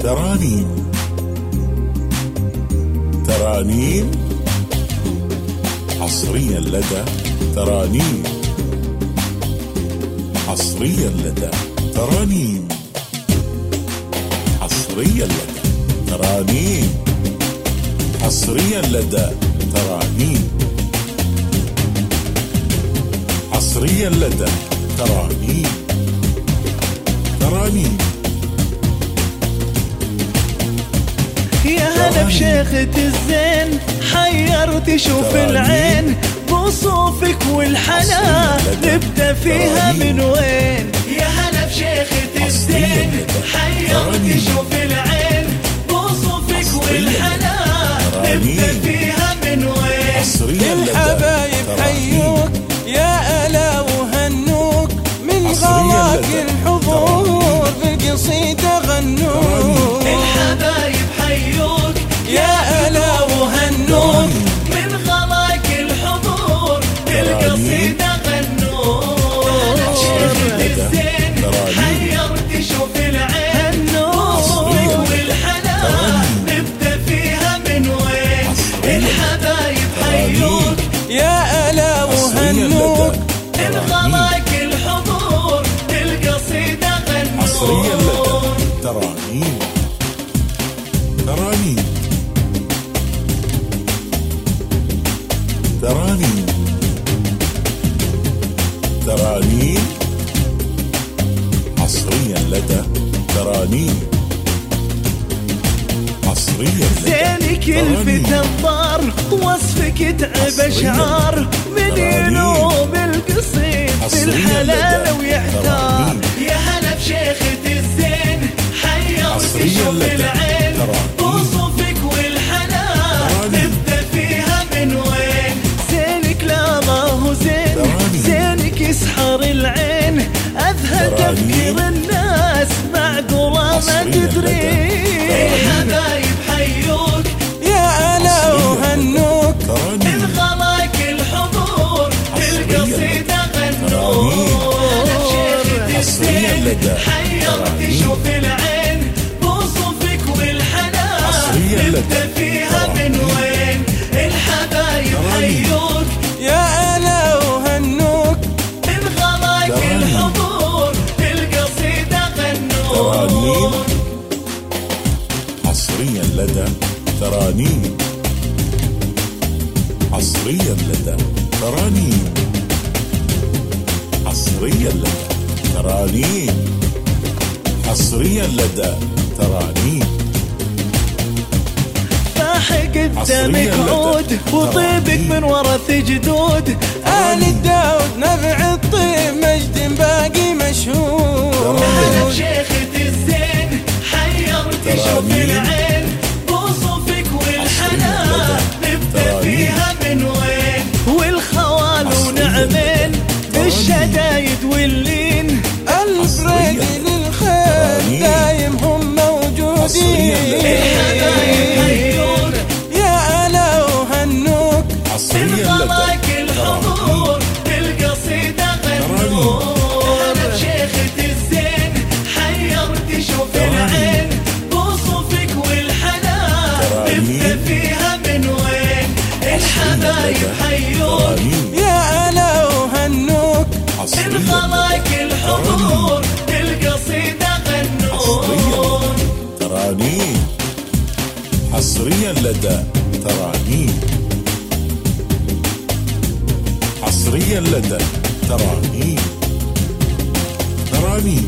ترانيم ترانيم حصريا لدى ترانيم حصريا لدى ترانيم حصريا لدى ترانيم حصريا لدى ترانيم حصريا لدى ترانيم ترانيم. يا هلا بشيخة الزين حيرت شوف العين بوصوفك والحلا نبدأ فيها من وين. يا هلا بشيخة الزين حيرت شوف العين بوصوفك والحلا نبدأ فيها من وين. الحبايب حيوك يا ألا وهنوك من غلاك الحضور بالقصيدة غنوك. الحبايب حيوك يا ألا وهنوك من غلاك الحضور بالقصيدة غنوك. الزين حيرت شوف العين والحلا نبدأ فيها من وين. الحبايب حيوك يا ألا وهنوك من غلاك الحضور بالقصيدة حصريا غنوك. لدى ترانيم ترانيم ترانيم ترانيم حصريا لدى ترانيم حصريا لدى زينك الفتى الضار وصفك تعب اشعار من ينوب القصيد في الحلال ويحتار. يا هلا بشيخة الزين حيرت شوف العين بوصفك والحلا نبدأ فيها من وين. زينك لا ما هو زين زينك يسحر العين اذهل تفكير الناس معقولة ما تدرين. الحبايب حيوك يا ألا وهنوك من غلاك الحضور بالقصيدة غنوك. شيخة الزين حيرت شوف العين بوصفك والحلا نبدأ فيها من وين. الحبايب حيوك يا ألا وهنوك من غلاك الحضور بالقصيدة غنوك. حصريا لدى ترانيم حصريا لدى ترانيم حصريا لدى ترانيم حصريا لدى ترانيم. فاح قدامك عود وطيبك من ورث جدود آل الداود نبع الطيب مجد باقي مشهور. هلا بشيخة الزين حيرت شوف العين بوصفك والحلا نبدأ فيها من وين. والخوال ونعمين بالشدايد واللين الفريق للخير دايم هم موجودين. الحبايب حيوك يا ألا وهنوك من غلاك الحضور بالقصيدة غنوك. هلا بشيخة الزين حيرت شوف العين بوصفك والحلا نبدأ فيها من وين. الحبايب حيوك يا ألا وهنوك من غلاك الحضور بالقصيدة غنوك. ترانيم حصريا لدى ترانيم حصريا لدى ترانيم ترانيم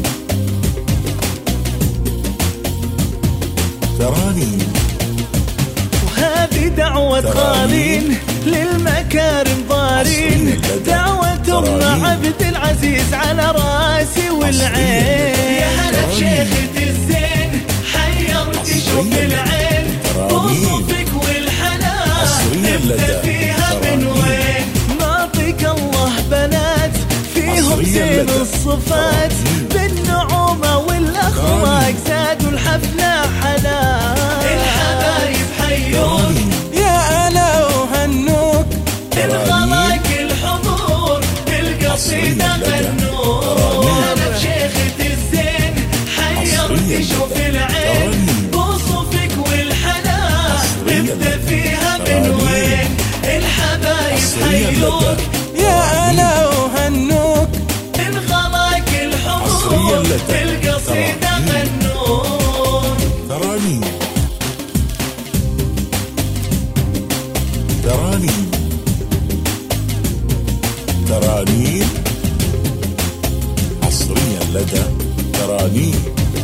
ترانيم. وهذه دعوة غالين للمكارم ضارين دعوة أم عبد العزيز على راسي والعين. يا هلا بشيخة الزين حيرت شوف العين بوصفك والحلا نبدأ فيها من وين. نعطيك الله بنات فيهم زين الصفات بالنعومة والأخلاق زادوا الحفلة حلا. الحبايب حيوك يا ألا وهنوك من غلاك الحضور بالقصيدة غنوك. هلا بشيخة الزين حيرت شوف العين ملوك يا ألا وهنوك انخلق حصرياً الحضور لدى القصيدة غنون ترانيم ترانيم ترانيم حصريا لدى ترانيم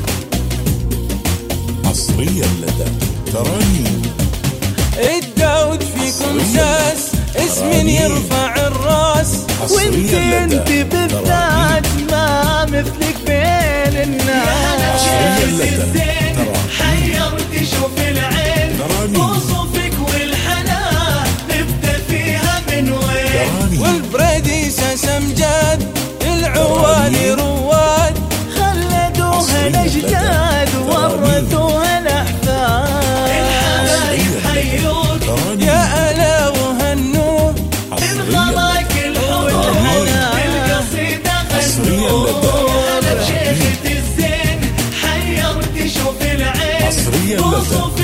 حصريا لدى ترانيم الداود فيكم ساس اسم يرفع الراس وانت حصريا انت لدى بالذات ما مثلك بين الناس حصرياً لدى الزين ترانيم. حيرت شوف العين ترانيم. وصفك والحنان نبدا فيها من وين ترانيم والبريديسة سمجاد العوالي رواد خلدوها حصرياً الاجداد لدى ورثوها الاحفاد الحبايب حيوك ترانيم يا ألا وهنوك انخلق الحب القصيدة حصرياً لدى غنون شيخة الزين حيرت شوف العين حصرياً لدى وصف